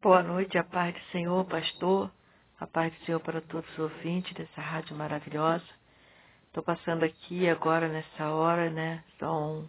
Boa noite, a paz do Senhor, pastor, a paz do Senhor para todos os ouvintes dessa rádio maravilhosa. Estou passando aqui agora nessa hora, né? São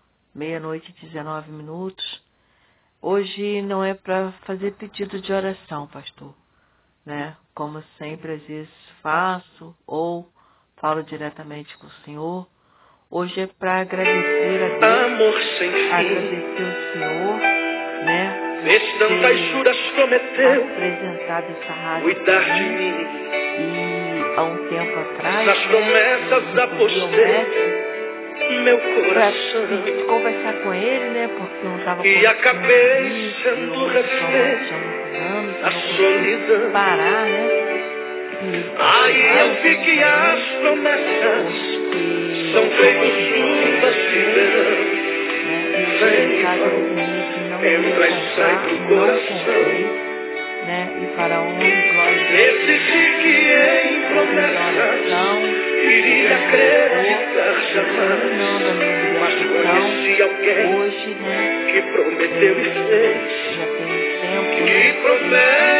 00:19. Hoje não é para fazer pedido de oração, pastor, né? Como sempre, às vezes faço ou falo diretamente com o Senhor. Hoje é para agradecer a Deus, amor sem fim, agradecer o Senhor, né? fez tantas juras, prometeu apresentado essa rádio cuidar de mim. e há um tempo atrás, Nas promessas apostei meu coração para conversar com ele, né? Porque eu não estava e acabei sendo refém da solidão. parar, né? Aí eu vi que as promessas são feitas chuvas de verão. Vem e vão, entra e sai do coração. Né? E para honra e glória. Decidi que em promessas iria acreditar jamais. Mas conheci alguém hoje, né? que prometeu e fez. Já tem tempo. Que promete